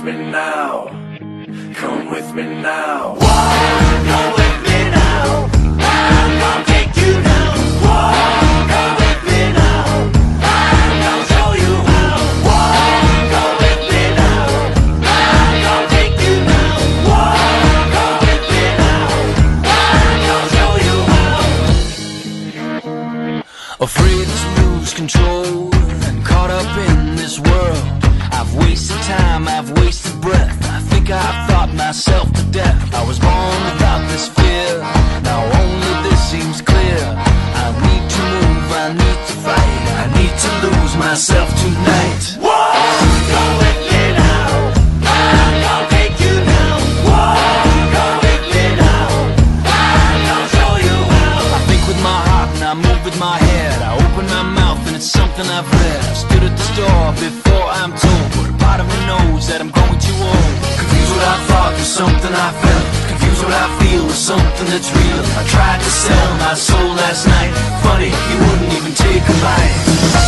me now. Come with me now. Walk, come with me now. I'm gonna take you down. Walk, come with me now. I'm gonna show you how. Walk, come with me now. I'm gonna take you down. Walk, come with me now. I'm gonna show you how. Afraid to lose control and caught up in this world. I've wasted time, I've wasted breath. I think I've thought myself to death. I was born without this fear. Now only this seems clear. I need to move, I need to fight. I need to lose myself tonight. Walk, come with me now. I'm gonna take you down. Walk, come with me now. I'm gonna show you how. I think with my heart and I move with my head. I open my mouth and it's something I've read. I stood at the store before I'm told, but a part of me knows that I'm going too old. Confused what I thought was something I felt. Confused what I feel with something that's real. I tried to sell my soul last night. Funny, you wouldn't even take a bite.